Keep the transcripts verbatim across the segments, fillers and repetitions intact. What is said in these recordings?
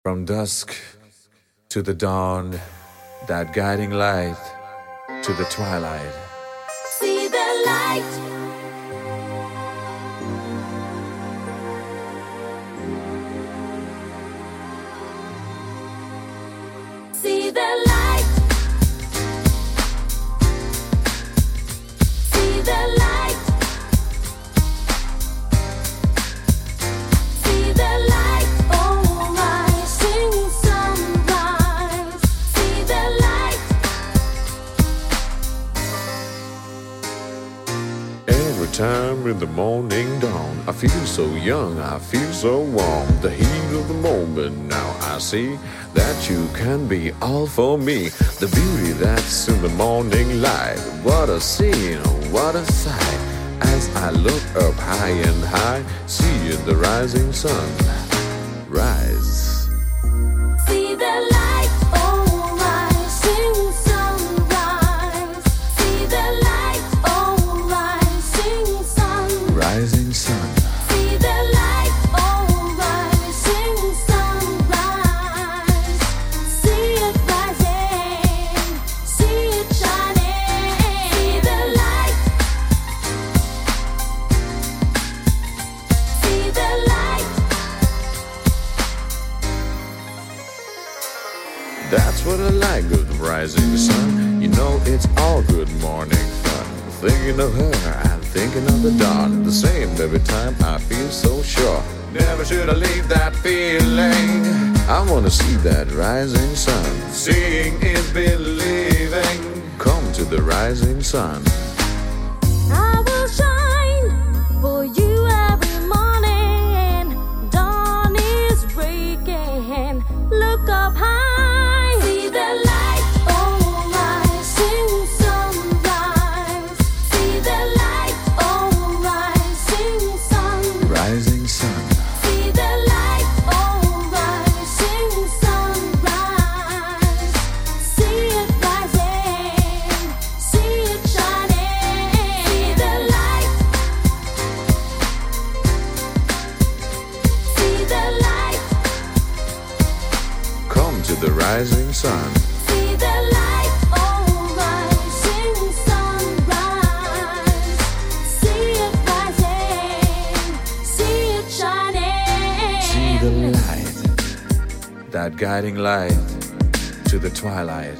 From dusk to the dawn, that guiding light to the twilight. See the light. See the light. See the light. See the light. Oh, rising sunrise. See the light. Every time in the morning dawn, I feel so young, I feel so warm. The heat of the moment, now I see that you can be all for me. The beauty that's in the morning light. What a scene, what a sight. As I look up high and high, seeing the rising sun rise. See the light. Oh, rising sunrise. See the light. Oh, rising sun. Rising sun. See the light. Oh, rising sunrise. See it rising. See it shining. See the light. See the light. That's what I like with the rising sun. You know it's all good morning fun. Thinking of her and thinking of the dawn. The same every time, I feel so sure. Never should I leave that feeling. I wanna see that rising sun. Seeing is believing. Come to the rising sun. I will shine for you every morning. Dawn is breaking. Look up high. See the light. Oh, rising sunrise. See the light. Oh, rising sun. Rising sun. See the light. Oh, rising sunrise. See it rising. See it shining. See the light. See the light. Come to the rising sun. See the light. Oh, rising sunrise. See it rising. See it shining. See the light. That guiding light to the twilight.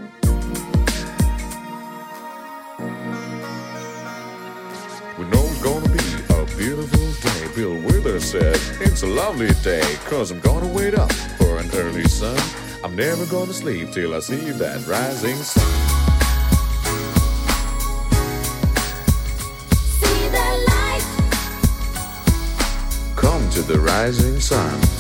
We know it's gonna be a beautiful day. Bill Withers said, it's a lovely day, cause I'm gonna wait up for an early sun. I'm never gonna sleep till I see that rising sun. See the light. Come to the rising sun.